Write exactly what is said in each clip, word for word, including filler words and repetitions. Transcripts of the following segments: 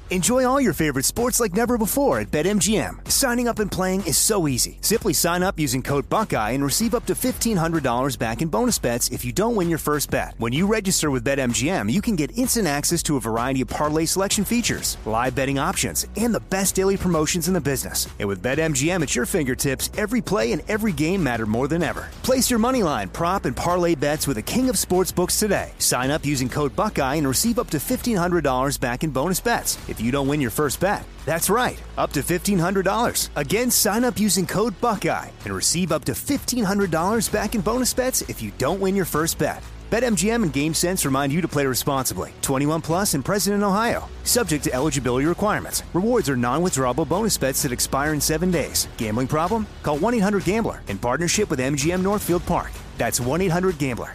Enjoy all your favorite sports like never before at BetMGM. Signing up and playing is so easy. Simply sign up using code Buckeye and receive up to fifteen hundred dollars back in bonus bets if you don't win your first bet. When you register with BetMGM, you can get instant access to a variety of parlay selection features, live betting options, and the best daily promotions in the business. And with BetMGM at your fingertips, every play and every game matter more than ever. Place your moneyline, prop, and parlay bets with the king of sportsbooks today. Sign up using code Buckeye and receive up to fifteen hundred dollars back in bonus bets if you don't win your first bet. That's right, up to fifteen hundred dollars. Again, sign up using code Buckeye and receive up to fifteen hundred dollars back in bonus bets if you don't win your first bet. BetMGM and GameSense remind you to play responsibly. twenty-one plus and present in Ohio. Subject to eligibility requirements. Rewards are non-withdrawable bonus bets that expire in seven days. Gambling problem? Call one eight hundred gambler in partnership with M G M Northfield Park. That's one eight hundred gambler.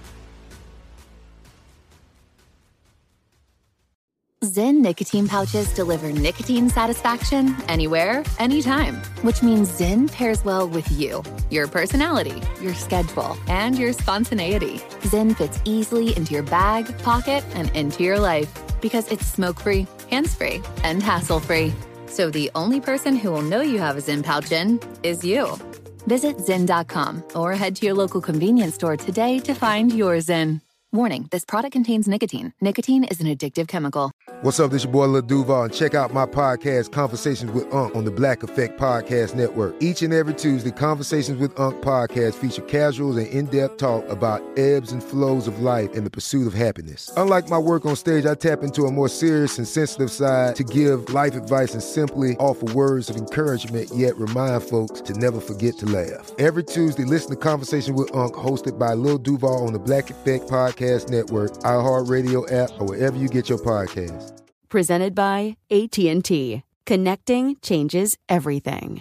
Zyn nicotine pouches deliver nicotine satisfaction anywhere, anytime, which means Zyn pairs well with you, your personality, your schedule, and your spontaneity. Zyn fits easily into your bag, pocket, and into your life because it's smoke-free, hands-free, and hassle-free. So the only person who will know you have a Zyn pouch in is you. Visit Zyn dot com or head to your local convenience store today to find your Zyn. Warning, this product contains nicotine. Nicotine is an addictive chemical. What's up, this your boy Lil Duval, and check out my podcast, Conversations with Unc, on the Black Effect Podcast Network. Each and every Tuesday, Conversations with Unc podcast feature casual and in-depth talk about ebbs and flows of life and the pursuit of happiness. Unlike my work on stage, I tap into a more serious and sensitive side to give life advice and simply offer words of encouragement, yet remind folks to never forget to laugh. Every Tuesday, listen to Conversations with Unc, hosted by Lil Duval on the Black Effect Podcast Network, iHeartRadio app, or wherever you get your podcasts. Presented by A T and T. Connecting changes everything.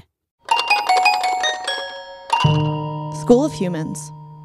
School of Humans.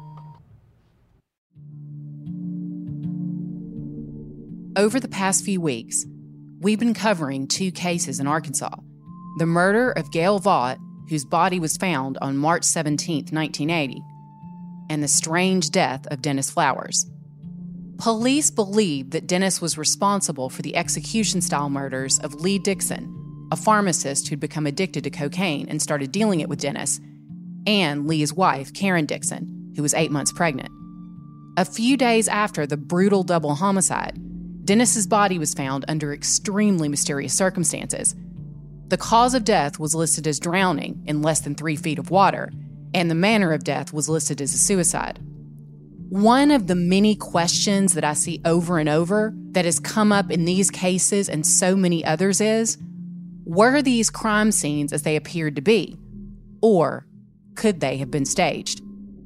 Over the past few weeks, we've been covering two cases in Arkansas. The murder of Gail Vaught, whose body was found on March seventeenth, nineteen eighty, and the strange death of Dennis Flowers. Police believe that Dennis was responsible for the execution-style murders of Lee Dixon, a pharmacist who'd become addicted to cocaine and started dealing it with Dennis, and Lee's wife, Karen Dixon, who was eight months pregnant. A few days after the brutal double homicide, Dennis's body was found under extremely mysterious circumstances. The cause of death was listed as drowning in less than three feet of water, and the manner of death was listed as a suicide. One of the many questions that I see over and over that has come up in these cases and so many others is, were these crime scenes as they appeared to be? Or could they have been staged?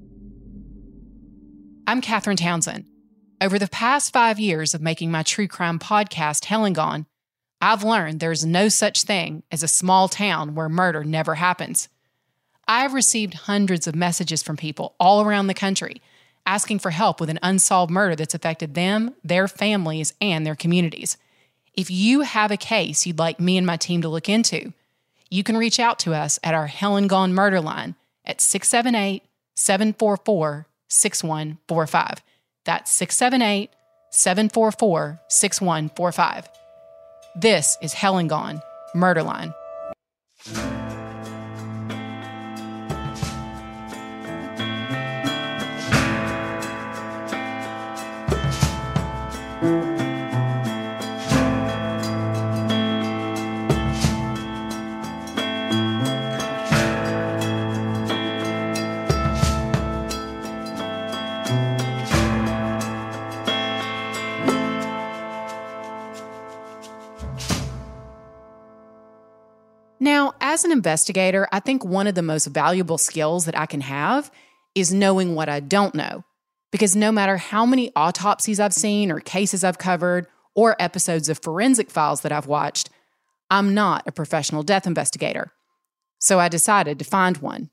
I'm Catherine Townsend. Over the past five years of making my true crime podcast, Hell and Gone, I've learned there's no such thing as a small town where murder never happens. I've received hundreds of messages from people all around the country asking for help with an unsolved murder that's affected them, their families, and their communities. If you have a case you'd like me and my team to look into, you can reach out to us at our Hell and Gone murder line at six seven eight, seven four four, six one four five. That's six seven eight, seven four four, six one four five. This is Hell and Gone Murder Line. Now, as an investigator, I think one of the most valuable skills that I can have is knowing what I don't know. Because no matter how many autopsies I've seen or cases I've covered or episodes of Forensic Files that I've watched, I'm not a professional death investigator. So I decided to find one.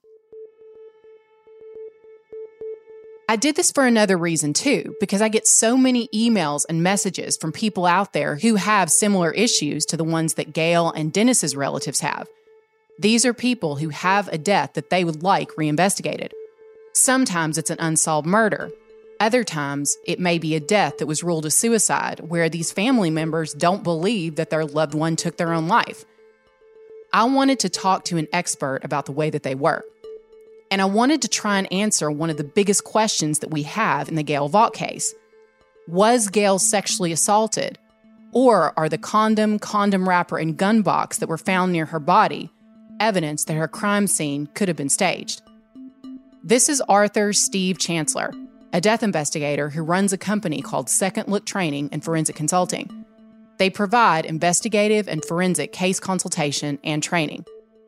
I did this for another reason too, because I get so many emails and messages from people out there who have similar issues to the ones that Gail and Dennis's relatives have. These are people who have a death that they would like reinvestigated. Sometimes it's an unsolved murder. Other times, it may be a death that was ruled a suicide, where these family members don't believe that their loved one took their own life. I wanted to talk to an expert about the way that they work. And I wanted to try and answer one of the biggest questions that we have in the Gail Vaught case. Was Gail sexually assaulted? Or are the condom, condom wrapper, and gun box that were found near her body evidence that her crime scene could have been staged? This is Arthur Steve Chancellor, a death investigator who runs a company called Second Look Training and Forensic Consulting. They provide investigative and forensic case consultation and training.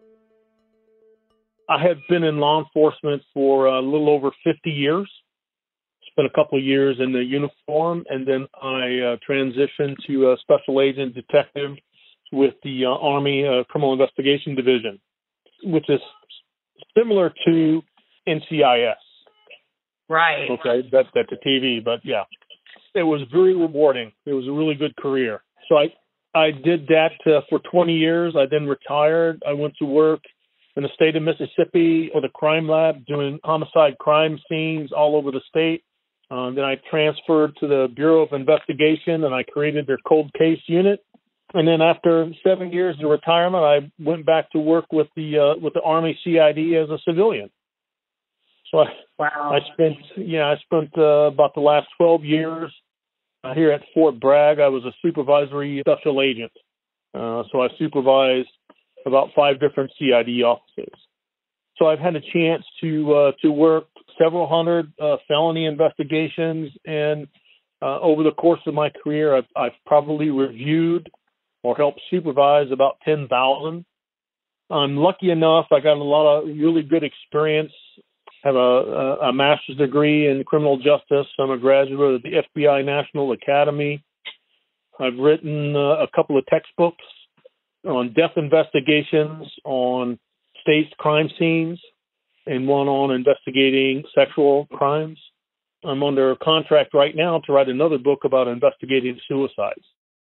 I have been in law enforcement for a little over fifty years. Spent a couple of years in the uniform, and then I uh, transitioned to a special agent detective with the uh, Army uh, Criminal Investigation Division, which is similar to N C I S. Right. Okay, that, that's a T V, but yeah, it was very rewarding. It was a really good career. So I, I did that uh, for twenty years. I then retired. I went to work in the state of Mississippi for the crime lab, doing homicide crime scenes all over the state. Uh, then I transferred to the Bureau of Investigation, and I created their cold case unit. And then after seven years of retirement, I went back to work with the uh, with the Army C I D as a civilian. So I, wow. I spent yeah I spent uh, about the last twelve years uh, here at Fort Bragg. I was a supervisory special agent, uh, so I supervised about five different C I D offices. So I've had a chance to uh, to work several hundred uh, felony investigations, and uh, over the course of my career, I've, I've probably reviewed or helped supervise about ten thousand. I'm lucky enough; I got a lot of really good experience. I have a, a master's degree in criminal justice. I'm a graduate of the F B I National Academy. I've written uh, a couple of textbooks on death investigations, on staged crime scenes, and one on investigating sexual crimes. I'm under contract right now to write another book about investigating suicides.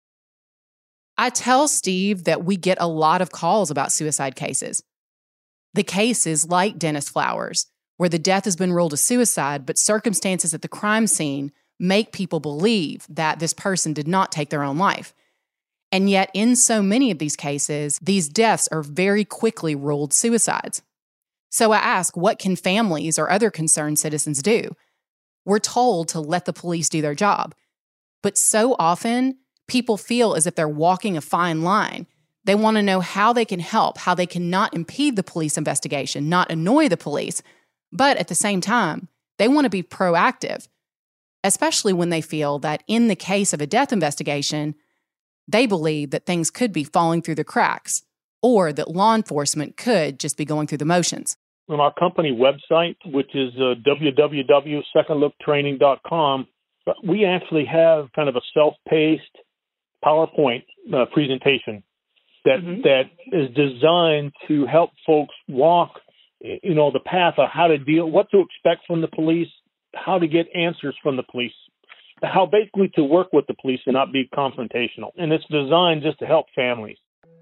I tell Steve that we get a lot of calls about suicide cases. The cases like Dennis Flowers, where the death has been ruled a suicide, but circumstances at the crime scene make people believe that this person did not take their own life. And yet, in so many of these cases, these deaths are very quickly ruled suicides. So I ask, what can families or other concerned citizens do? We're told to let the police do their job. But so often, people feel as if they're walking a fine line. They want to know how they can help, how they can not impede the police investigation, not annoy the police. But at the same time, they want to be proactive, especially when they feel that in the case of a death investigation, they believe that things could be falling through the cracks, or that law enforcement could just be going through the motions. On our company website, which is uh, w w w dot second look training dot com, we actually have kind of a self-paced PowerPoint uh, presentation that mm-hmm. that is designed to help folks walk, you know, the path of how to deal, what to expect from the police, how to get answers from the police, how basically to work with the police and not be confrontational. And it's designed just to help families.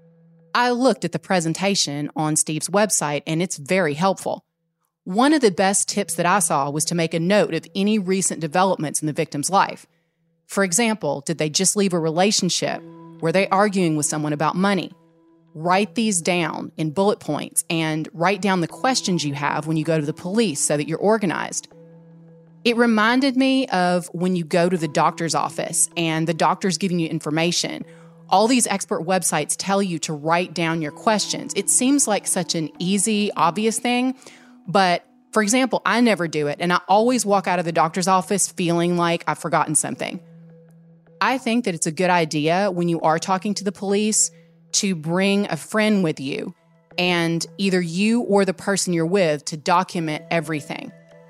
I looked at the presentation on Steve's website, and it's very helpful. One of the best tips that I saw was to make a note of any recent developments in the victim's life. For example, did they just leave a relationship? Were they arguing with someone about money? Write these down in bullet points and write down the questions you have when you go to the police so that you're organized. It reminded me of when you go to the doctor's office and the doctor's giving you information. All these expert websites tell you to write down your questions. It seems like such an easy, obvious thing, but for example, I never do it, and I always walk out of the doctor's office feeling like I've forgotten something. I think that it's a good idea when you are talking to the police to bring a friend with you, and either you or the person you're with to document everything.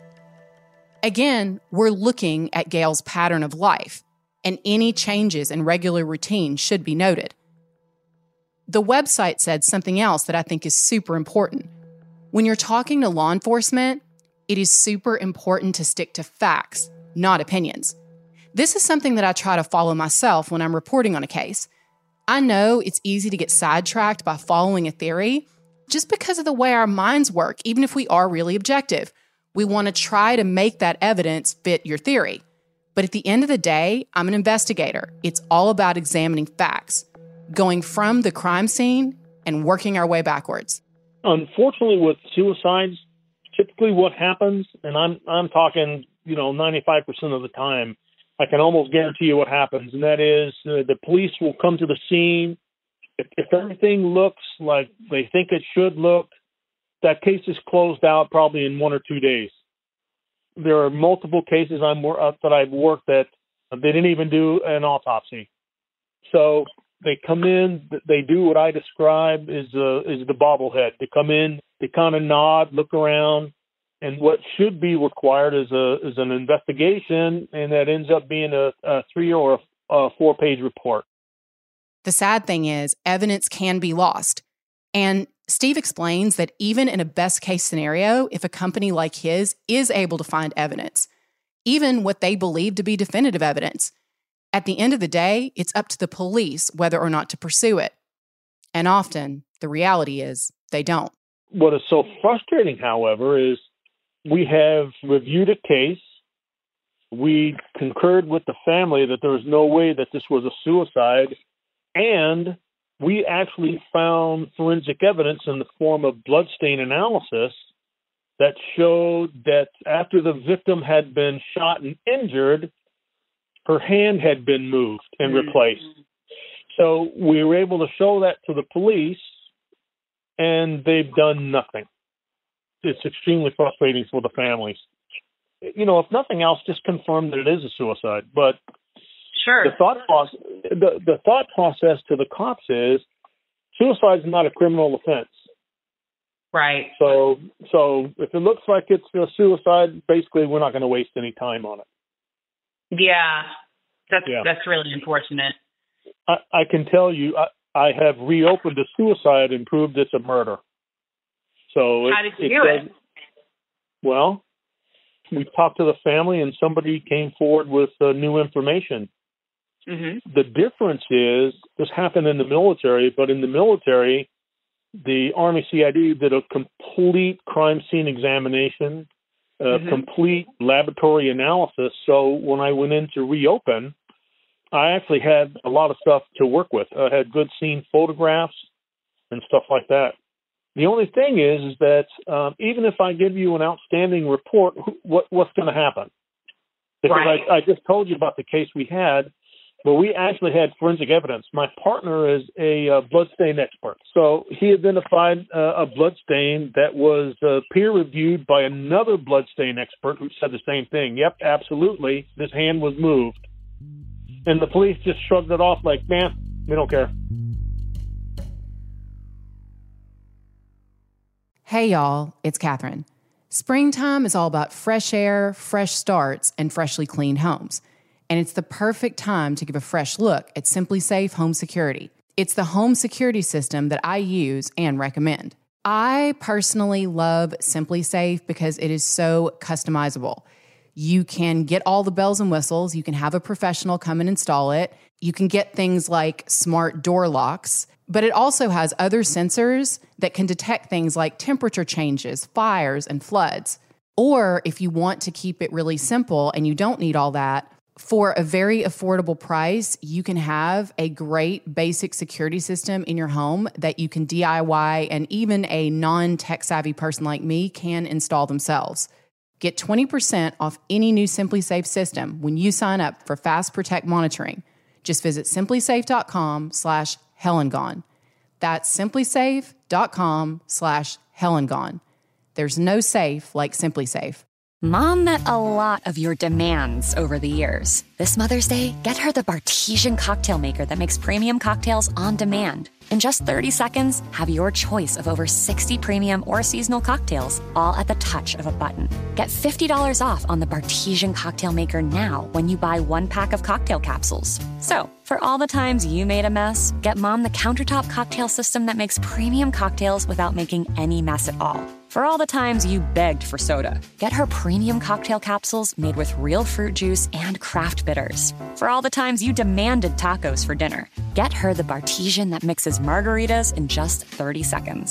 Again, we're looking at Gail's pattern of life, and any changes in regular routine should be noted. The website said something else that I think is super important. When you're talking to law enforcement, it is super important to stick to facts, not opinions. This is something that I try to follow myself when I'm reporting on a case. I know it's easy to get sidetracked by following a theory just because of the way our minds work, even if we are really objective. We want to try to make that evidence fit your theory. But at the end of the day, I'm an investigator. It's all about examining facts, going from the crime scene and working our way backwards. Unfortunately, with suicides, typically what happens, and I'm I'm talking, you know, ninety-five percent of the time, I can almost guarantee you what happens, and that is uh, the police will come to the scene. If, if everything looks like they think it should look, that case is closed out probably in one or two days. There are multiple cases I'm uh, that I've worked that they didn't even do an autopsy. So they come in, they do what I describe is uh, is the bobblehead. They come in, they kind of nod, look around, and what should be required is a is an investigation, and that ends up being a, a three or a, a four page report. The sad thing is, evidence can be lost, and Steve explains that even in a best-case scenario, if a company like his is able to find evidence, even what they believe to be definitive evidence, at the end of the day, it's up to the police whether or not to pursue it. And often, the reality is they don't. What is so frustrating, however, is we have reviewed a case. We concurred with the family that there was no way that this was a suicide, and we actually found forensic evidence in the form of bloodstain analysis that showed that after the victim had been shot and injured, her hand had been moved and replaced. So we were able to show that to the police, and they've done nothing. It's extremely frustrating for the families. You know, if nothing else, just confirm that it is a suicide. But Sure. The thought process, the, the thought process to the cops is suicide is not a criminal offense. Right. So, so if it looks like it's a suicide, basically we're not going to waste any time on it. Yeah, that's yeah. that's really unfortunate. I, I can tell you, I, I have reopened a suicide and proved it's a murder. So how it, did you it do does, it? Well, we talked to the family, and somebody came forward with uh, new information. Mm-hmm. The difference is this happened in the military, but in the military, the Army C I D did a complete crime scene examination, a mm-hmm. complete laboratory analysis. So when I went in to reopen, I actually had a lot of stuff to work with. I had good scene photographs and stuff like that. The only thing is, is that um, even if I give you an outstanding report, what, what's going to happen? Because right. I, I just told you about the case we had. But we actually had forensic evidence. My partner is a uh, bloodstain expert. So he identified uh, a bloodstain that was uh, peer-reviewed by another bloodstain expert who said the same thing. Yep, absolutely, this hand was moved. And the police just shrugged it off like, man, we don't care. Hey, y'all, it's Catherine. Springtime is all about fresh air, fresh starts, and freshly cleaned homes. And it's the perfect time to give a fresh look at SimpliSafe Home Security. It's the home security system that I use and recommend. I personally love SimpliSafe because it is so customizable. You can get all the bells and whistles. You can have a professional come and install it. You can get things like smart door locks, but it also has other sensors that can detect things like temperature changes, fires, and floods. Or if you want to keep it really simple and you don't need all that, for a very affordable price, you can have a great basic security system in your home that you can D I Y, and even a non-tech savvy person like me can install themselves. Get twenty percent off any new SimpliSafe system when you sign up for Fast Protect monitoring. Just visit simplysafe.com slash hellengone. That's simplysafe.com slash hellengone. There's no safe like SimpliSafe. Mom met a lot of your demands over the years. This Mother's Day, get her the Bartesian cocktail maker that makes premium cocktails on demand. In just thirty seconds, have your choice of over sixty premium or seasonal cocktails, all at the touch of a button. Get fifty dollars off on the Bartesian cocktail maker now when you buy one pack of cocktail capsules. So, for all the times you made a mess, get Mom the countertop cocktail system that makes premium cocktails without making any mess at all. For all the times you begged for soda, get her premium cocktail capsules made with real fruit juice and craft bitters. For all the times you demanded tacos for dinner, get her the Bartesian that mixes margaritas in just thirty seconds.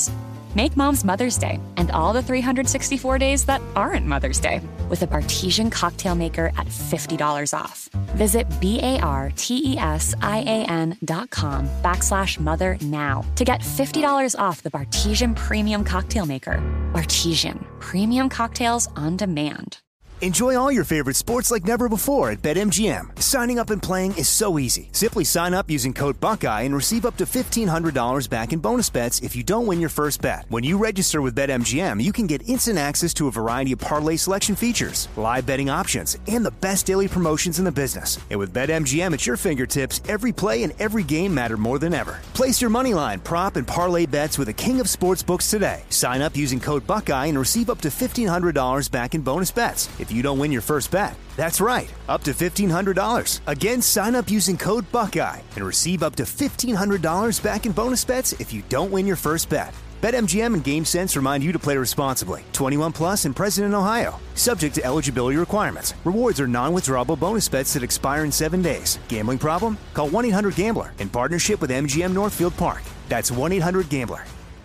Make Mom's Mother's Day and all the three hundred sixty-four days that aren't Mother's Day with a Bartesian cocktail maker at fifty dollars off. Visit B-A-R-T-E-S-I-A-N dot com backslash mother now to get fifty dollars off the Bartesian Premium Cocktail Maker. Bartesian, premium cocktails on demand. Enjoy all your favorite sports like never before at BetMGM. Signing up and playing is so easy. Simply sign up using code Buckeye and receive up to fifteen hundred dollars back in bonus bets if you don't win your first bet. When you register with BetMGM, you can get instant access to a variety of parlay selection features, live betting options, and the best daily promotions in the business. And with BetMGM at your fingertips, every play and every game matter more than ever. Place your moneyline, prop, and parlay bets with the king of sportsbooks today. Sign up using code Buckeye and receive up to fifteen hundred dollars back in bonus bets if you don't win your first bet. That's right, up to fifteen hundred dollars. Again, sign up using code Buckeye and receive up to fifteen hundred dollars back in bonus bets if you don't win your first bet. BetMGM and GameSense remind you to play responsibly. twenty-one plus and present in Ohio. Subject to eligibility requirements. Rewards are non-withdrawable bonus bets that expire in seven days. Gambling problem? Call one eight hundred gambler in partnership with M G M Northfield Park. That's one eight hundred gambler.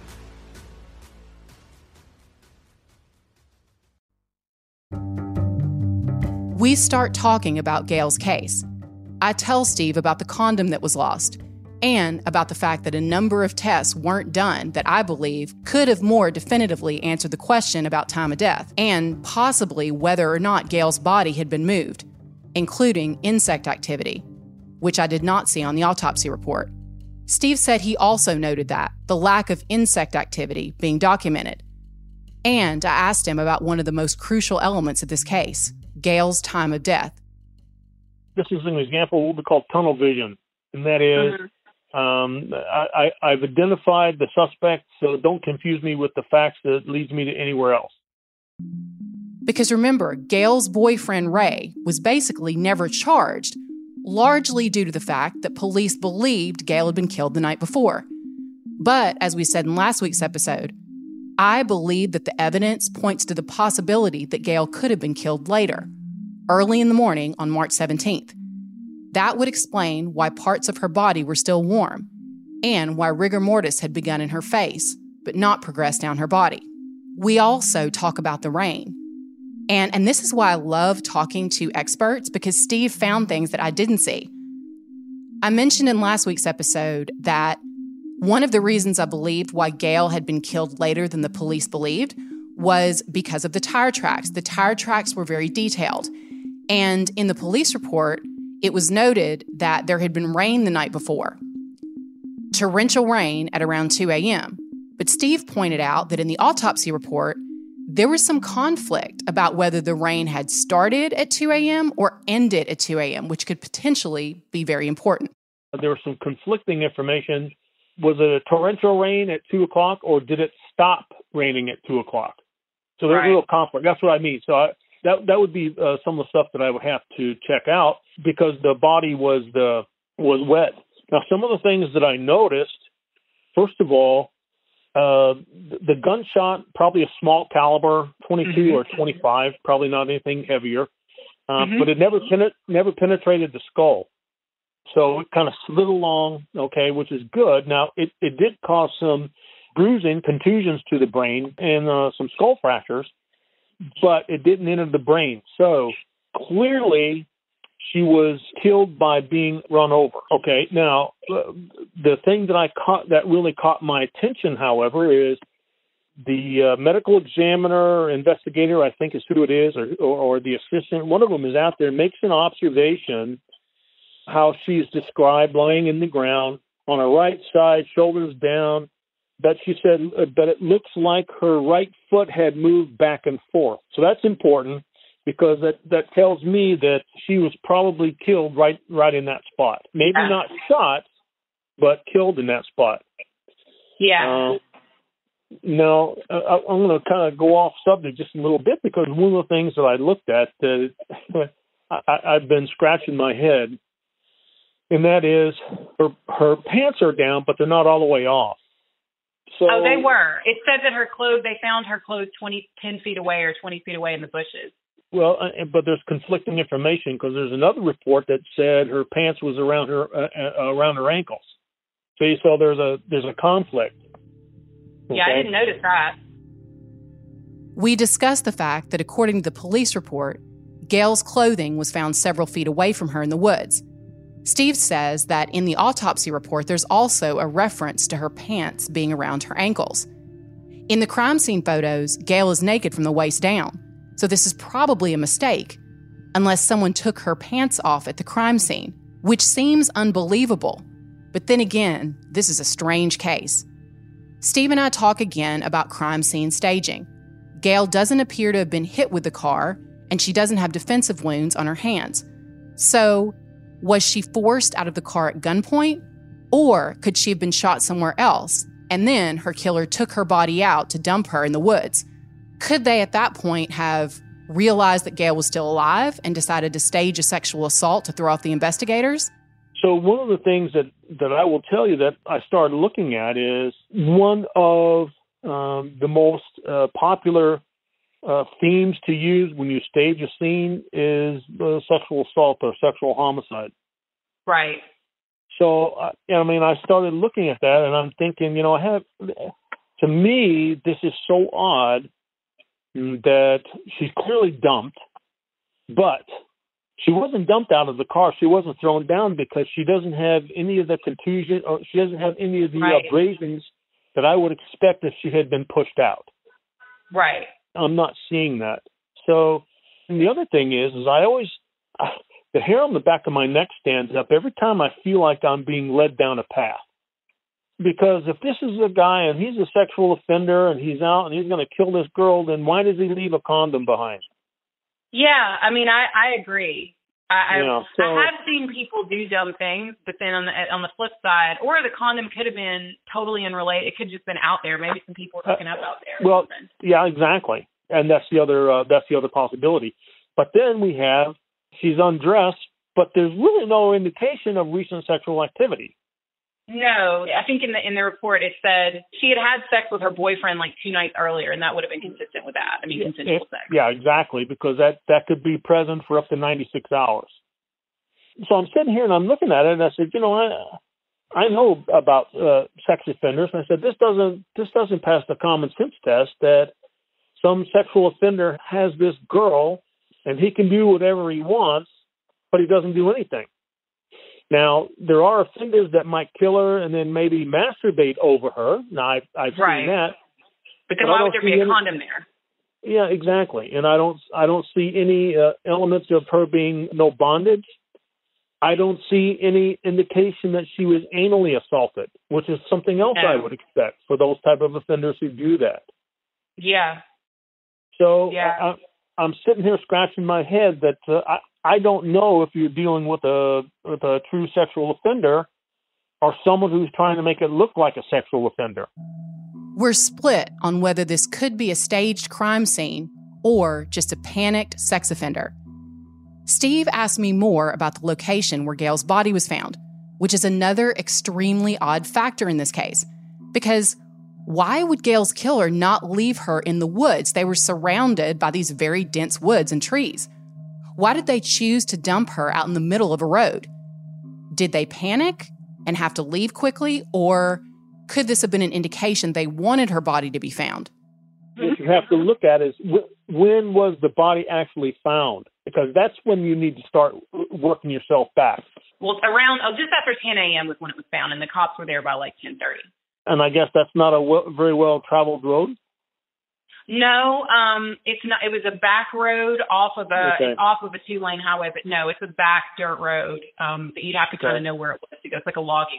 We start talking about Gail's case. I tell Steve about the condom that was lost and about the fact that a number of tests weren't done that I believe could have more definitively answered the question about time of death and possibly whether or not Gail's body had been moved, including insect activity, which I did not see on the autopsy report. Steve said he also noted that, the lack of insect activity being documented. And I asked him about one of the most crucial elements of this case, Gail's time of death. This is an example of what we call tunnel vision, and that is mm-hmm. um, I, I, I've identified the suspect, so don't confuse me with the facts that leads me to anywhere else. Because remember, Gail's boyfriend, Ray, was basically never charged, largely due to the fact that police believed Gail had been killed the night before. But, as we said in last week's episode, I believe that the evidence points to the possibility that Gail could have been killed later, early in the morning on March seventeenth. That would explain why parts of her body were still warm and why rigor mortis had begun in her face, but not progressed down her body. We also talk about the rain. And, and this is why I love talking to experts, because Steve found things that I didn't see. I mentioned in last week's episode that one of the reasons I believed why Gail had been killed later than the police believed was because of the tire tracks. The tire tracks were very detailed. And in the police report, it was noted that there had been rain the night before. Torrential rain at around two a.m. But Steve pointed out that in the autopsy report, there was some conflict about whether the rain had started at two a.m. or ended at two a.m., which could potentially be very important. There was some conflicting information. Was it a torrential rain at two o'clock, or did it stop raining at two o'clock? So there's right. a little conflict. That's what I mean. So I, that that would be uh, some of the stuff that I would have to check out, because the body was the was wet. Now, some of the things that I noticed, first of all, uh, the gunshot, probably a small caliber, twenty-two mm-hmm. or twenty-five, probably not anything heavier, uh, mm-hmm. but it never penet- never penetrated the skull. So it kind of slid along, okay, which is good. Now, it, it did cause some bruising, contusions to the brain, and uh, some skull fractures, but it didn't enter the brain. So clearly, she was killed by being run over. Okay, now, uh, the thing that I caught that really caught my attention, however, is the uh, medical examiner, investigator, I think is who it is, or, or, or the assistant, one of them is out there, makes an observation how she's described lying in the ground on her right side, shoulders down, but she said, but it looks like her right foot had moved back and forth. So that's important, because that, that tells me that she was probably killed right right in that spot. Maybe not shot, but killed in that spot. Yeah. Uh, now, I, I'm going to kind of go off subject just a little bit, because one of the things that I looked at, uh, I, I've been scratching my head, and that is her, her pants are down, but they're not all the way off. So, oh, they were. It said that her clothes, they found her clothes twenty, ten feet away or twenty feet away in the bushes. Well, uh, but there's conflicting information, because there's another report that said her pants was around her uh, uh, around her ankles. See, so there's a there's a conflict. Yeah, I didn't notice that. We discussed the fact that according to the police report, Gail's clothing was found several feet away from her in the woods. Steve says that in the autopsy report, there's also a reference to her pants being around her ankles. In the crime scene photos, Gail is naked from the waist down, so this is probably a mistake, unless someone took her pants off at the crime scene, which seems unbelievable. But then again, this is a strange case. Steve and I talk again about crime scene staging. Gail doesn't appear to have been hit with the car, and she doesn't have defensive wounds on her hands. So, was she forced out of the car at gunpoint? Or could she have been shot somewhere else, and then her killer took her body out to dump her in the woods? Could they at that point have realized that Gail was still alive and decided to stage a sexual assault to throw off the investigators? So one of the things that, that I will tell you that I started looking at is one of um, the most uh, popular uh, themes to use when you stage a scene is uh, sexual assault or sexual homicide. Right. So, uh, I mean, I started looking at that, and I'm thinking, you know, I have, to me, this is so odd that she's clearly dumped, but she wasn't dumped out of the car. She wasn't thrown down because she doesn't have any of the contusion, or she doesn't have any of the right. abrasions that I would expect if she had been pushed out. Right. I'm not seeing that. So, and the other thing is, is I always, uh, the hair on the back of my neck stands up every time I feel like I'm being led down a path. Because if this is a guy and he's a sexual offender and he's out and he's going to kill this girl, then why does he leave a condom behind? Yeah, I mean, I, I agree. I, yeah, I, so, I have seen people do dumb things, but then on the on the flip side, or the condom could have been totally unrelated. It could have just been out there. Maybe some people were hooking up out there. Well, yeah, exactly, and that's the other uh, that's the other possibility. But then we have she's undressed, but there's really no indication of recent sexual activity. No, I think in the in the report it said she had had sex with her boyfriend like two nights earlier, and that would have been consistent with that. I mean, consensual it, sex. Yeah, exactly, because that, that could be present for up to ninety-six hours. So I'm sitting here and I'm looking at it, and I said, you know, I I know about uh, sex offenders, and I said this doesn't this doesn't pass the common sense test that some sexual offender has this girl and he can do whatever he wants, but he doesn't do anything. Now, there are offenders that might kill her and then maybe masturbate over her. Now, I've, I've right. seen that. But then why would there be a any, condom there? Yeah, exactly. And I don't I don't see any uh, elements of her being no bondage. I don't see any indication that she was anally assaulted, which is something else no. I would expect for those type of offenders who do that. Yeah. So yeah. I, I'm sitting here scratching my head that uh, I, I don't know if you're dealing with a with a true sexual offender or someone who's trying to make it look like a sexual offender. We're split on whether this could be a staged crime scene or just a panicked sex offender. Steve asked me more about the location where Gail's body was found, which is another extremely odd factor in this case. Because why would Gail's killer not leave her in the woods? They were surrounded by these very dense woods and trees. Why did they choose to dump her out in the middle of a road? Did they panic and have to leave quickly, or could this have been an indication they wanted her body to be found? What you have to look at is when was the body actually found? Because that's when you need to start working yourself back. Well, around oh, just after ten a.m. was when it was found, and the cops were there by like ten thirty. And I guess that's not a w- very well-traveled road? No, um, it's not. It was a back road off of a okay. off of a two-lane highway, but no, it's a back dirt road. Um, but you'd have to okay. kind of know where it was to go. It's like a logging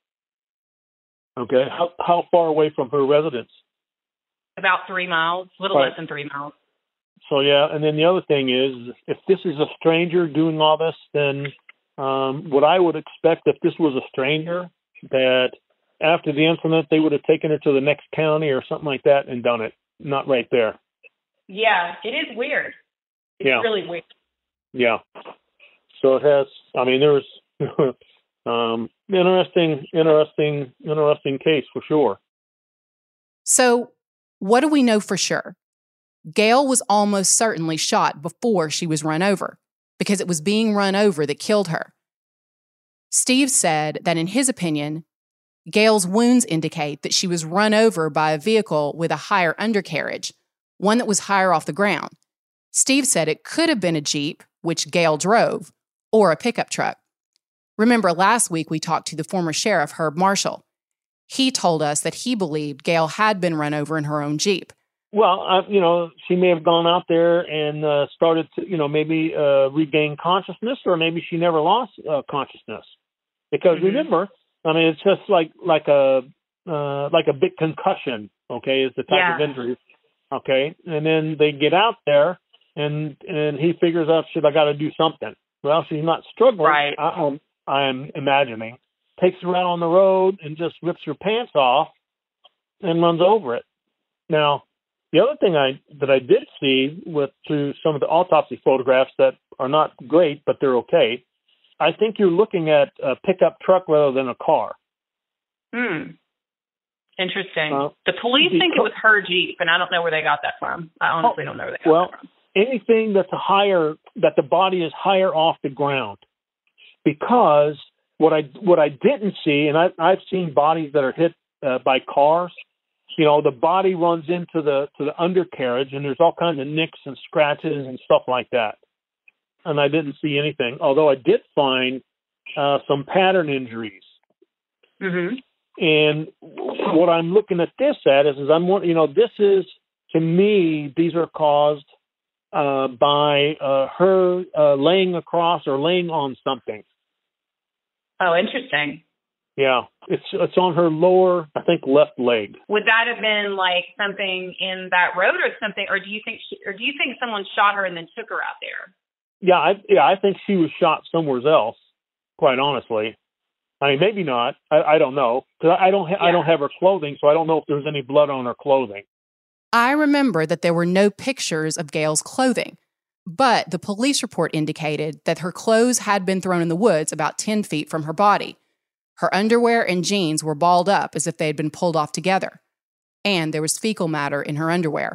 road. Okay. How how far away from her residence? About three miles, a little right. less than three miles. So yeah, and then the other thing is, if this is a stranger doing all this, then um, what I would expect if this was a stranger, that after the incident they would have taken her to the next county or something like that and done it. Not right there. Yeah, it is weird. It's yeah. really weird. Yeah. So it has, I mean, there was um, interesting, interesting, interesting case for sure. So what do we know for sure? Gail was almost certainly shot before she was run over, because it was being run over that killed her. Steve said that in his opinion, Gail's wounds indicate that she was run over by a vehicle with a higher undercarriage, one that was higher off the ground. Steve said it could have been a Jeep, which Gail drove, or a pickup truck. Remember, last week we talked to the former sheriff, Herb Marshall. He told us that he believed Gail had been run over in her own Jeep. Well, uh, you know, she may have gone out there and uh, started to, you know, maybe uh, regain consciousness, or maybe she never lost uh, consciousness. Because mm-hmm. remember, I mean, it's just like like a uh, like a big concussion. Okay, is the type yeah. of injury. Okay, and then they get out there, and and he figures out, shit, I got to do something. Well, she's not struggling. Right. I, I'm, I'm imagining. Takes her out on the road and just rips her pants off and runs over it. Now, the other thing I that I did see with through some of the autopsy photographs that are not great, but they're okay. I think you're looking at a pickup truck rather than a car. Hmm. Interesting. Uh, the police think it was her Jeep, and I don't know where they got that from. I honestly oh, don't know where they got well, that from. Anything that's a higher, that the body is higher off the ground. Because what I what I didn't see, and I, I've seen bodies that are hit uh, by cars, you know, the body runs into the to the undercarriage, and there's all kinds of nicks and scratches and stuff like that. And I didn't see anything, although I did find uh, some pattern injuries. Mm-hmm. And what I'm looking at this at is, is I'm, you know, this is, to me, these are caused uh, by uh, her uh, laying across or laying on something. Oh, interesting. Yeah, it's it's on her lower, I think, left leg. Would that have been like something in that road or something, or do you think, she, or do you think someone shot her and then took her out there? Yeah, I, yeah, I think she was shot somewhere else. Quite honestly, I mean, maybe not. I, I don't know, because I don't ha- yeah. I don't have her clothing, so I don't know if there's any blood on her clothing. I remember that there were no pictures of Gail's clothing, but the police report indicated that her clothes had been thrown in the woods about ten feet from her body. Her underwear and jeans were balled up as if they had been pulled off together, and there was fecal matter in her underwear.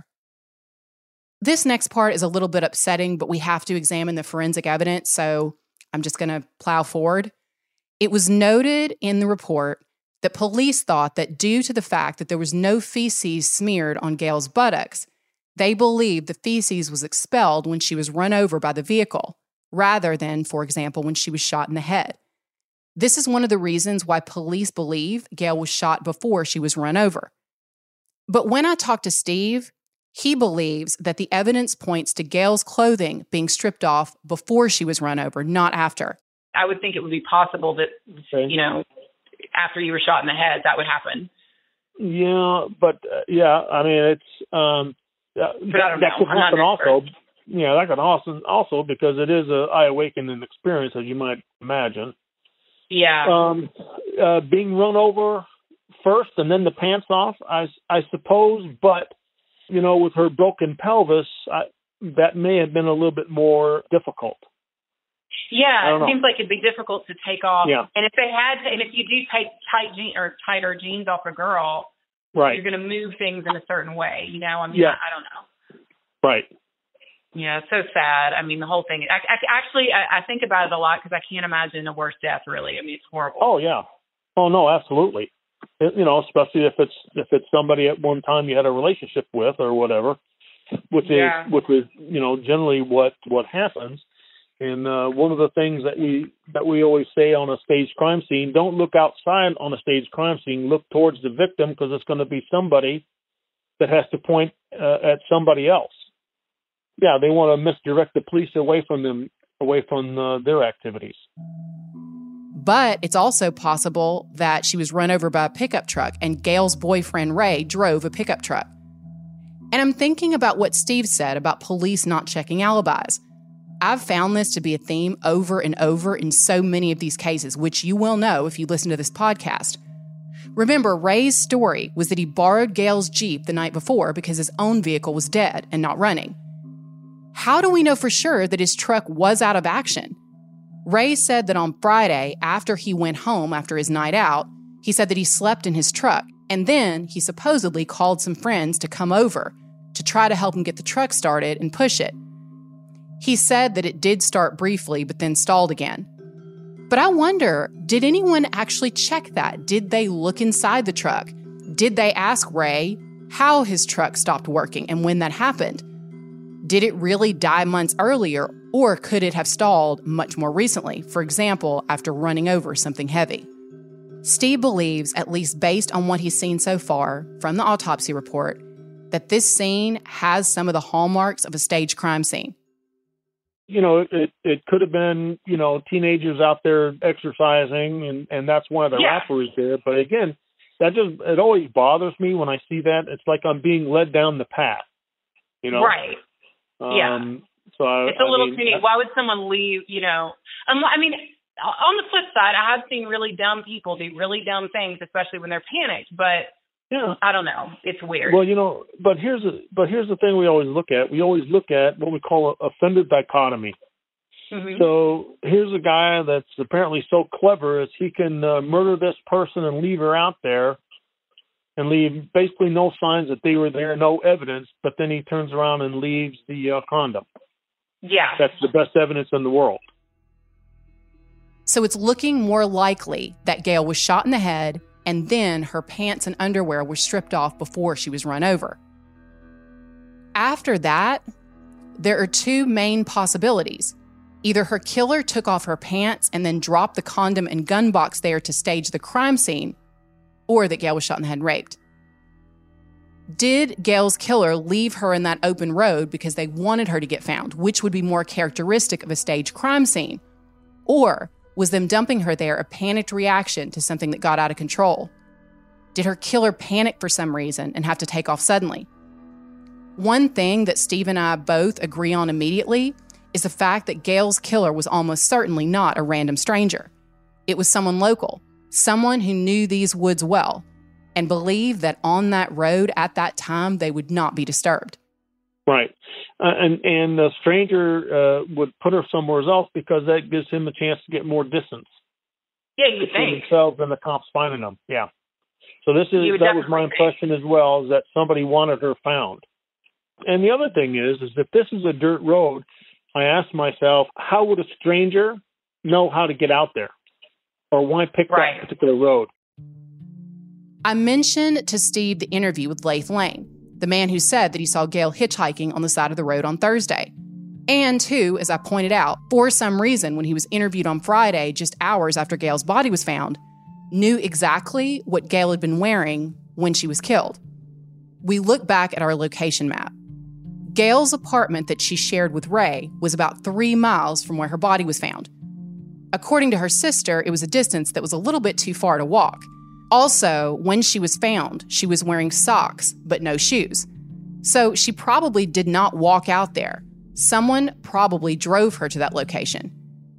This next part is a little bit upsetting, but we have to examine the forensic evidence, so I'm just going to plow forward. It was noted in the report that police thought that due to the fact that there was no feces smeared on Gail's buttocks, they believed the feces was expelled when she was run over by the vehicle, rather than, for example, when she was shot in the head. This is one of the reasons why police believe Gail was shot before she was run over. But when I talked to Steve, he believes that the evidence points to Gail's clothing being stripped off before she was run over, not after. I would think it would be possible that, okay. you know, after you were shot in the head, that would happen. Yeah, but, uh, yeah, I mean, it's, um, uh, that, that could happen also. Yeah, that could also, also because it is a eye-awakening experience, as you might imagine. Yeah. Um, uh, being run over first and then the pants off, I, I suppose, but, you know, with her broken pelvis, I, that may have been a little bit more difficult. Yeah, it seems like it'd be difficult to take off. Yeah. And if they had to, and if you do tight, tight jean or tighter jeans off a girl, right, you're going to move things in a certain way. You know, I mean, yeah. I, I don't know. Right. Yeah, so sad. I mean, the whole thing. I, I, actually, I, I think about it a lot because I can't imagine a worse death. Really, I mean, it's horrible. Oh yeah. Oh no, absolutely. It, you know, especially if it's if it's somebody at one time you had a relationship with or whatever, which yeah. is which is you know generally what what happens. And uh, one of the things that we that we always say on a staged crime scene: don't look outside on a staged crime scene. Look towards the victim, because it's going to be somebody that has to point uh, at somebody else. Yeah, they want to misdirect the police away from them, away from uh, their activities. But it's also possible that she was run over by a pickup truck and Gail's boyfriend, Ray, drove a pickup truck. And I'm thinking about what Steve said about police not checking alibis. I've found this to be a theme over and over in so many of these cases, which you will know if you listen to this podcast. Remember, Ray's story was that he borrowed Gail's Jeep the night before because his own vehicle was dead and not running. How do we know for sure that his truck was out of action? Ray said that on Friday, after he went home after his night out, he said that he slept in his truck, and then he supposedly called some friends to come over to try to help him get the truck started and push it. He said that it did start briefly, but then stalled again. But I wonder, did anyone actually check that? Did they look inside the truck? Did they ask Ray how his truck stopped working and when that happened? Did it really die months earlier, or could it have stalled much more recently, for example, after running over something heavy? Steve believes, at least based on what he's seen so far from the autopsy report, that this scene has some of the hallmarks of a staged crime scene. You know, it it could have been, you know, teenagers out there exercising, and, and that's why the yeah. rapper is there. But again, that just, it always bothers me when I see that. It's like I'm being led down the path, you know? Right. Um, yeah. So I, it's a little I mean, too neat. Why would someone leave, you know? Um, I mean, on the flip side, I have seen really dumb people do really dumb things, especially when they're panicked. But yeah. I don't know. It's weird. Well, you know, but here's a, but here's the thing we always look at. We always look at what we call a offender dichotomy. Mm-hmm. So here's a guy that's apparently so clever as he can uh, murder this person and leave her out there and leave basically no signs that they were there, no evidence, but then he turns around and leaves the uh, condom. Yeah. That's the best evidence in the world. So it's looking more likely that Gail was shot in the head and then her pants and underwear were stripped off before she was run over. After that, there are two main possibilities. Either her killer took off her pants and then dropped the condom and gun box there to stage the crime scene, or that Gail was shot in the head and raped. Did Gail's killer leave her in that open road because they wanted her to get found, which would be more characteristic of a staged crime scene? Or was them dumping her there a panicked reaction to something that got out of control? Did her killer panic for some reason and have to take off suddenly? One thing that Steve and I both agree on immediately is the fact that Gail's killer was almost certainly not a random stranger. It was someone local, someone who knew these woods well and believed that on that road at that time they would not be disturbed. Right. Uh, and and the stranger uh, would put her somewhere else because that gives him a chance to get more distance. Yeah, you between think. themselves and the cops finding them. Yeah. So this is You that was my definitely impression as well, is that somebody wanted her found. And the other thing is, is if this is a dirt road, I asked myself, how would a stranger know how to get out there? Or why pick Right. that particular road? I mentioned to Steve the interview with Laith Lane, the man who said that he saw Gail hitchhiking on the side of the road on Thursday, and who, as I pointed out, for some reason, when he was interviewed on Friday, just hours after Gail's body was found, knew exactly what Gail had been wearing when she was killed. We look back at our location map. Gail's apartment that she shared with Ray was about three miles from where her body was found. According to her sister, it was a distance that was a little bit too far to walk. Also, when she was found, she was wearing socks, but no shoes. So she probably did not walk out there. Someone probably drove her to that location.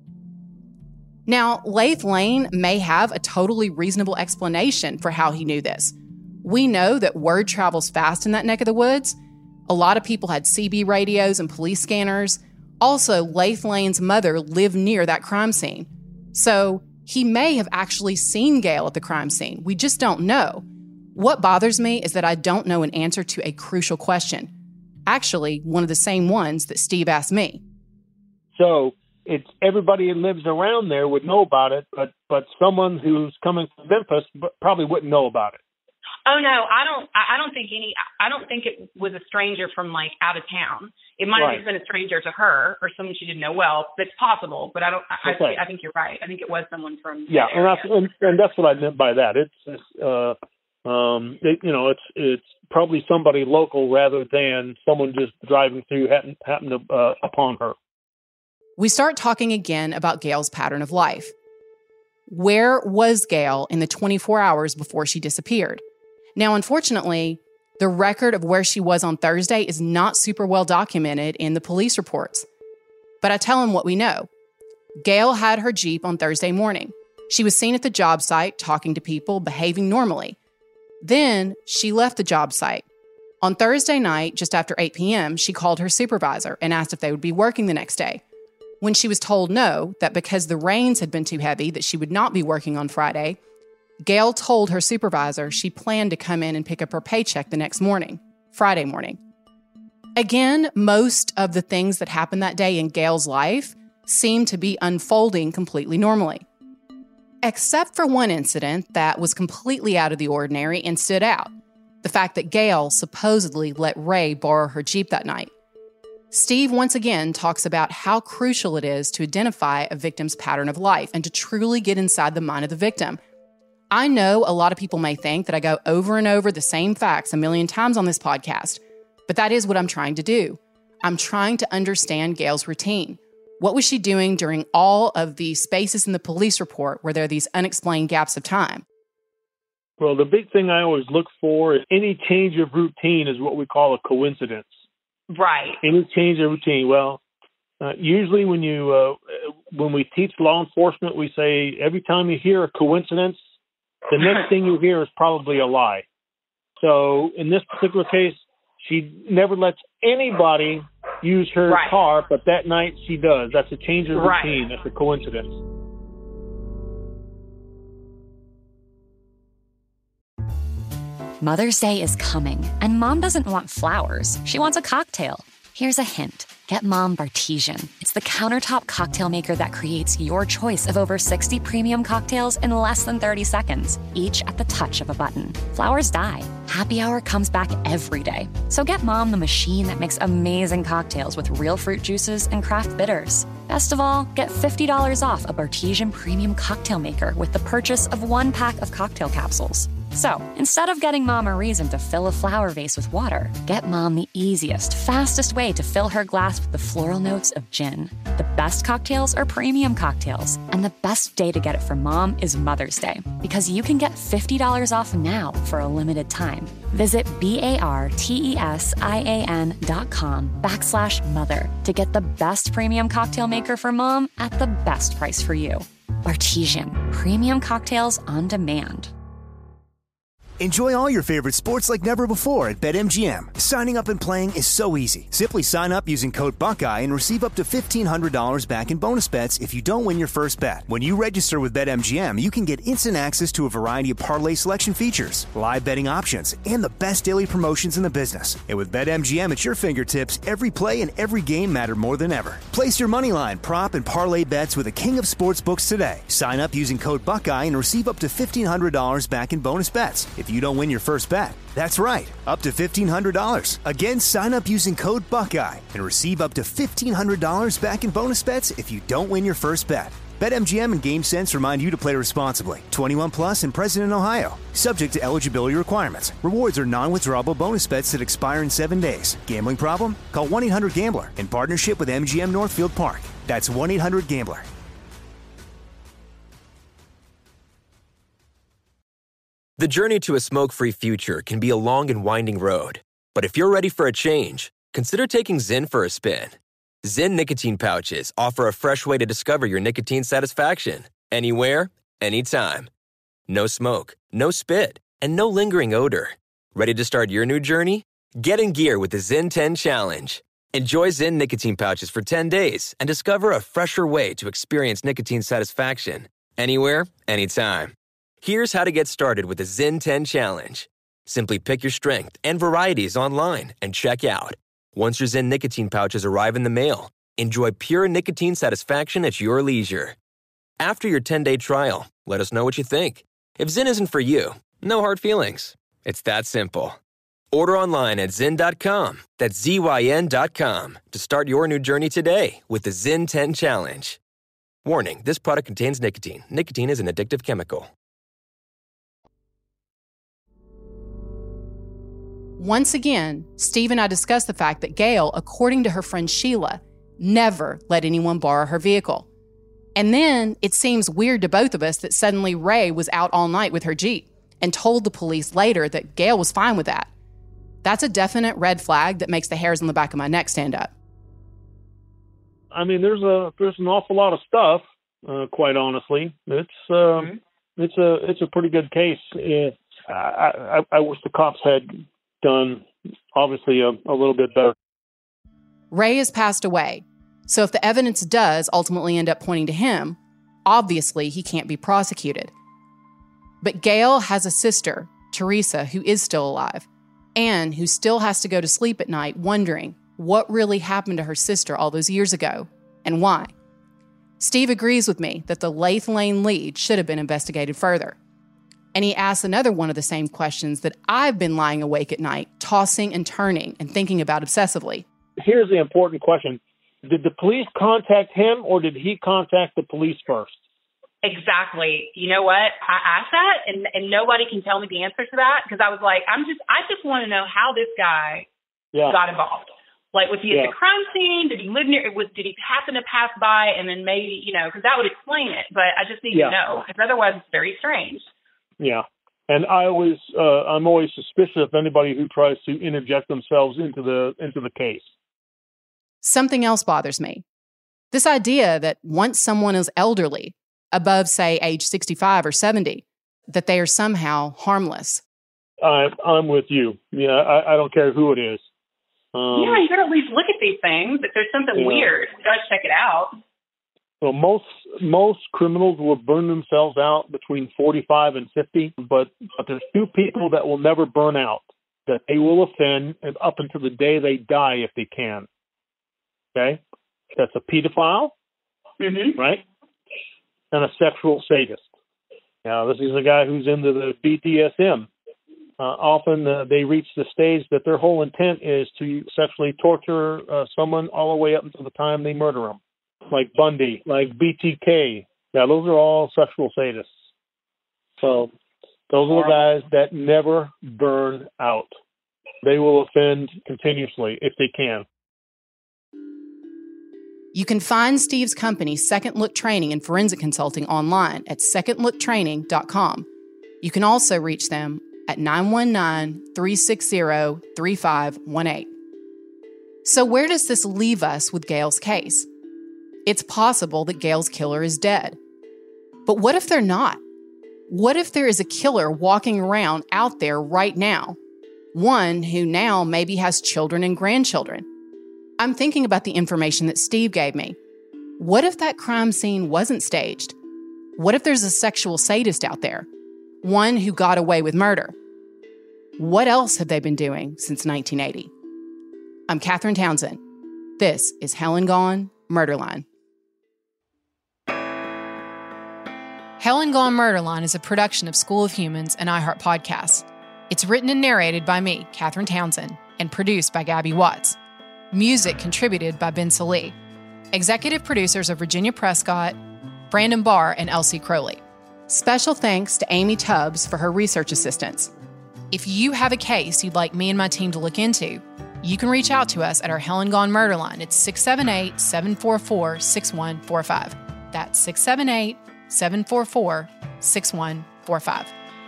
Now, Laith Lane may have a totally reasonable explanation for how he knew this. We know that word travels fast in that neck of the woods. A lot of people had C B radios and police scanners. Also, Laith Lane's mother lived near that crime scene. So he may have actually seen Gail at the crime scene. We just don't know. What bothers me is that I don't know an answer to a crucial question. Actually, one of the same ones that Steve asked me. So it's everybody who lives around there would know about it, but but someone who's coming from Memphis probably wouldn't know about it. Oh no, I don't. I don't think any. I don't think it was a stranger from like out of town. It might have Right. just been a stranger to her or someone she didn't know well. It's possible, but I don't. I, Okay. I, I think you're right. I think it was someone from. Yeah, that and area. that's and, and that's what I meant by that. It's, it's uh, um, it, you know, it's it's probably somebody local rather than someone just driving through happened happened to, uh, upon her. We start talking again about Gail's pattern of life. Where was Gail in the twenty-four hours before she disappeared? Now, unfortunately, the record of where she was on Thursday is not super well documented in the police reports. But I tell him what we know. Gail had her Jeep on Thursday morning. She was seen at the job site talking to people, behaving normally. Then she left the job site. On Thursday night, just after eight p.m., she called her supervisor and asked if they would be working the next day. When she was told no, that because the rains had been too heavy, that she would not be working on Friday, Gail told her supervisor she planned to come in and pick up her paycheck the next morning, Friday morning. Again, most of the things that happened that day in Gail's life seemed to be unfolding completely normally. Except for one incident that was completely out of the ordinary and stood out. The fact that Gail supposedly let Ray borrow her Jeep that night. Steve once again talks about how crucial it is to identify a victim's pattern of life and to truly get inside the mind of the victim. I know a lot of people may think that I go over and over the same facts a million times on this podcast, but that is what I'm trying to do. I'm trying to understand Gail's routine. What was she doing during all of the spaces in the police report where there are these unexplained gaps of time? Well, the big thing I always look for is any change of routine is what we call a coincidence. Right. Any change of routine. Well, uh, usually when you uh, when we teach law enforcement, we say every time you hear a coincidence, the next thing you hear is probably a lie. So in this particular case, she never lets anybody use her right. car, but that night she does. That's a change of routine. Right. That's a coincidence. Mother's Day is coming, and Mom doesn't want flowers. She wants a cocktail. Here's a hint. Get Mom Bartesian. It's the countertop cocktail maker that creates your choice of over sixty premium cocktails in less than thirty seconds, each at the touch of a button. Flowers die. Happy Hour comes back every day. So get Mom the machine that makes amazing cocktails with real fruit juices and craft bitters. Best of all, get fifty dollars off a Bartesian premium cocktail maker with the purchase of one pack of cocktail capsules. So, instead of getting Mom a reason to fill a flower vase with water, get Mom the easiest, fastest way to fill her glass with the floral notes of gin. The best cocktails are premium cocktails, and the best day to get it for Mom is Mother's Day, because you can get fifty dollars off now for a limited time. Visit B-A-R-T-E-S-I-A-N dot com backslash mother to get the best premium cocktail maker for Mom at the best price for you. Bartesian, premium cocktails on demand. Enjoy all your favorite sports like never before at BetMGM. Signing up and playing is so easy. Simply sign up using code Buckeye and receive up to fifteen hundred dollars back in bonus bets if you don't win your first bet. When you register with BetMGM, you can get instant access to a variety of parlay selection features, live betting options, and the best daily promotions in the business. And with BetMGM at your fingertips, every play and every game matter more than ever. Place your moneyline, prop, and parlay bets with the king of sportsbooks today. Sign up using code Buckeye and receive up to fifteen hundred dollars back in bonus bets if you don't win your first bet. That's right, up to fifteen hundred dollars. Again, sign up using code Buckeye and receive up to fifteen hundred dollars back in bonus bets if you don't win your first bet. BetMGM and GameSense remind you to play responsibly. twenty-one plus and present in Ohio. Subject to eligibility requirements. Rewards are non-withdrawable bonus bets that expire in seven days. Gambling problem? Call one eight hundred gambler in partnership with M G M Northfield Park. That's one eight hundred gambler. The journey to a smoke-free future can be a long and winding road. But if you're ready for a change, consider taking Zyn for a spin. Zyn nicotine pouches offer a fresh way to discover your nicotine satisfaction. Anywhere, anytime. No smoke, no spit, and no lingering odor. Ready to start your new journey? Get in gear with the Zyn ten Challenge. Enjoy Zyn nicotine pouches for ten days and discover a fresher way to experience nicotine satisfaction. Anywhere, anytime. Here's how to get started with the Zyn ten Challenge. Simply pick your strength and varieties online and check out. Once your Zyn nicotine pouches arrive in the mail, enjoy pure nicotine satisfaction at your leisure. After your ten-day trial, let us know what you think. If Zyn isn't for you, no hard feelings. It's that simple. Order online at zyn dot com, that's Z Y N dot com, to start your new journey today with the Zyn ten Challenge. Warning, this product contains nicotine. Nicotine is an addictive chemical. Once again, Steve and I discussed the fact that Gail, according to her friend Sheila, never let anyone borrow her vehicle. And then it seems weird to both of us that suddenly Ray was out all night with her Jeep and told the police later that Gail was fine with that. That's a definite red flag that makes the hairs on the back of my neck stand up. I mean, there's a there's an awful lot of stuff. Uh, quite honestly, it's uh, mm-hmm. it's a it's a pretty good case. Yeah. I, I I wish the cops had done obviously a, a little bit better. Ray has passed away, so if the evidence does ultimately end up pointing to him, obviously he can't be prosecuted. But Gail has a sister, Teresa, who is still alive, and who still has to go to sleep at night wondering what really happened to her sister all those years ago and why. Steve agrees with me that the Lathe Lane lead should have been investigated further. And he asks another one of the same questions that I've been lying awake at night, tossing and turning and thinking about obsessively. Here's the important question. Did the police contact him or did he contact the police first? Exactly. You know what? I asked that, and, and nobody can tell me the answer to that because I was like, I'm just, I just want to know how this guy yeah. got involved. Like, was he at yeah. the crime scene? Did he live near? Was did he happen to pass by? And then maybe, you know, because that would explain it. But I just need yeah. to know because otherwise it's very strange. Yeah, and I always, uh, I'm always suspicious of anybody who tries to interject themselves into the into the case. Something else bothers me. This idea that once someone is elderly, above, say, age sixty-five or seventy, that they are somehow harmless. I, I'm with you. Yeah, I, I don't care who it is. Um, yeah, you got to at least look at these things. If there's something yeah. weird, you got to check it out. Well, most most criminals will burn themselves out between forty-five and fifty, but, but there's two people that will never burn out, that they will offend up until the day they die if they can. Okay? That's a pedophile, mm-hmm. right? And a sexual sadist. Now, this is a guy who's into the B D S M. Uh, often uh, they reach the stage that their whole intent is to sexually torture uh, someone all the way up until the time they murder them. Like Bundy, like B T K. Now, those are all sexual sadists. So those are the guys that never burn out. They will offend continuously if they can. You can find Steve's company, Second Look Training and Forensic Consulting, online at second look training dot com. You can also reach them at nine one nine, three six zero, three five one eight. So where does this leave us with Gail's case? It's possible that Gail's killer is dead. But what if they're not? What if there is a killer walking around out there right now? One who now maybe has children and grandchildren. I'm thinking about the information that Steve gave me. What if that crime scene wasn't staged? What if there's a sexual sadist out there? One who got away with murder? What else have they been doing since nineteen eighty? I'm Catherine Townsend. This is Hell and Gone Murderline. Hell and Gone Murderline is a production of School of Humans and iHeart Podcasts. It's written and narrated by me, Catherine Townsend, and produced by Gabby Watts. Music contributed by Ben Salee. Executive producers are Virginia Prescott, Brandon Barr, and Elsie Crowley. Special thanks to Amy Tubbs for her research assistance. If you have a case you'd like me and my team to look into, you can reach out to us at our Hell and Gone Murder line. It's six seven eight, seven four four, six one four five. That's six seven eight, seven four four, six one four five.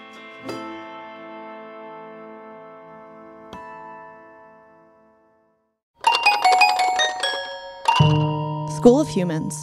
School of Humans.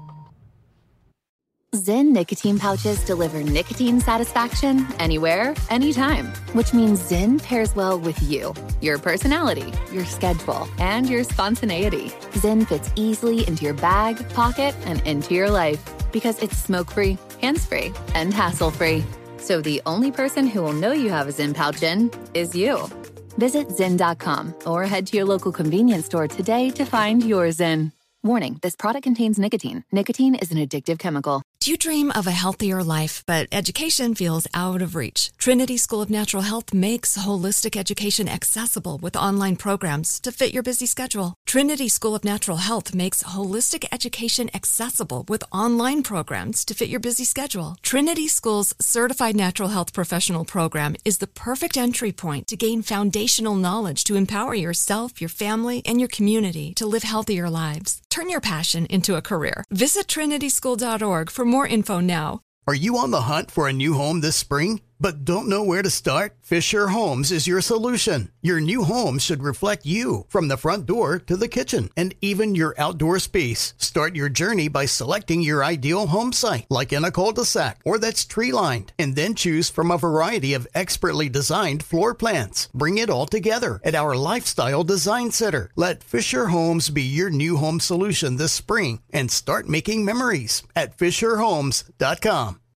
Zyn nicotine pouches deliver nicotine satisfaction anywhere, anytime, which means Zyn pairs well with you, your personality, your schedule, and your spontaneity. Zyn fits easily into your bag, pocket, and into your life because it's smoke-free, hands-free, and hassle-free. So the only person who will know you have a Zyn pouch in is you. Visit Zyn dot com or head to your local convenience store today to find your Zyn. Warning, this product contains nicotine. Nicotine is an addictive chemical. Do you dream of a healthier life, but education feels out of reach? Trinity School of Natural Health makes holistic education accessible with online programs to fit your busy schedule. Trinity School of Natural Health makes holistic education accessible with online programs to fit your busy schedule. Trinity School's Certified Natural Health Professional Program is the perfect entry point to gain foundational knowledge to empower yourself, your family, and your community to live healthier lives. Turn your passion into a career. Visit trinity school dot org for more info now. Are you on the hunt for a new home this spring, but don't know where to start? Fisher Homes is your solution. Your new home should reflect you, from the front door to the kitchen, and even your outdoor space. Start your journey by selecting your ideal home site, like in a cul-de-sac or that's tree-lined, and then choose from a variety of expertly designed floor plans. Bring it all together at our Lifestyle Design Center. Let Fisher Homes be your new home solution this spring and start making memories at fisher homes dot com.